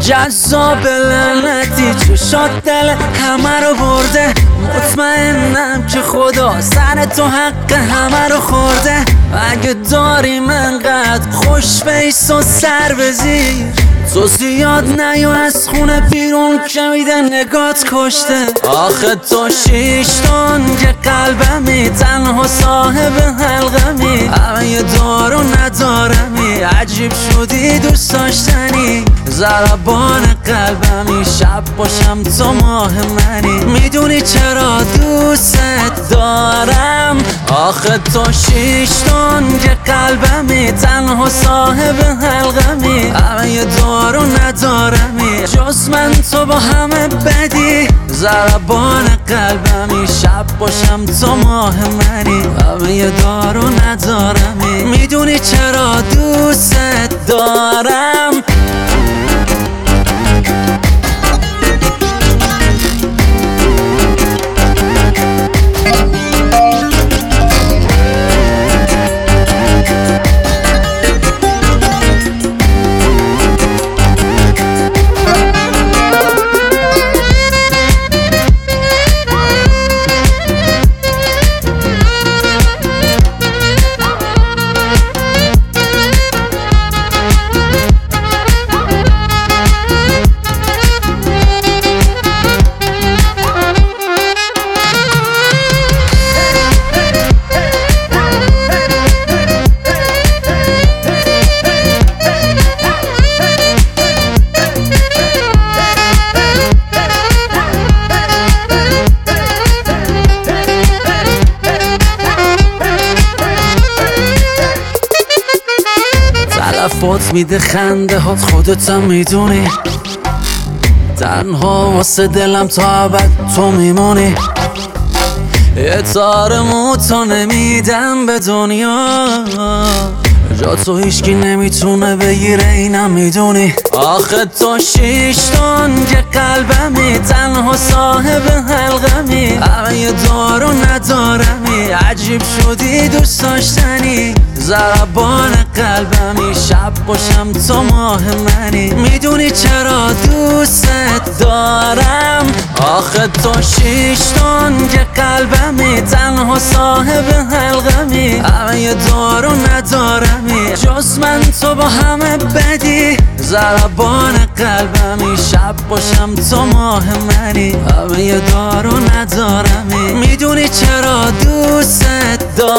جذاب لعنتی چشات دل همه رو برده، مطمئنم که خدا سر تو حق همه رو خورده. اگه داریم انقدر خوش بیس و سر بزیر، تو زیاد نیا از خونه بیرون که میده نگات کشته. آخه تو شیشتون که قلبمی، تنها صاحب حلقمی، همه یه دارو ندارمی، عجیب شدی دوست داشتنی. ضربان قلبمی، شب باشم تو ماه منی، میدونی چرا دوست دارم. آخه تو شیشتون که قلبمی، تنها صاحب حلقمی، همه یه دارو ندارمی، جز من تو با همه بدی. ضربان قلبمی، شب باشم تو ماه منی، همه یه دارو ندارمی، میدونی چرا دوست دارم. تلفات میده خنده هات، خودتم میدونی، تنها واسه دلم تا ابد تو میمونی. یه تار موتو نمیدم به دنیا، جا تو هیچکی نمیتونه بگیره اینم میدونی. آخه تو شیشتون که قلبمی، تنها صاحب حلقمی، همه یه دارو ندارمی، عجیب شدی دوست داشتنی. ضربان قلبمی، شب باشم تو ماه منی، میدونی چرا دوست دارم. آخه تو شیشتون که قلبمی، تنها صاحب حلقمی، همه یه دارو ندارمی، جز من تو با همه بدی. ضربان قلبمی، شب باشم تو ماه منی، همه یه دارو ندارمی، میدونی چرا دوست دارم.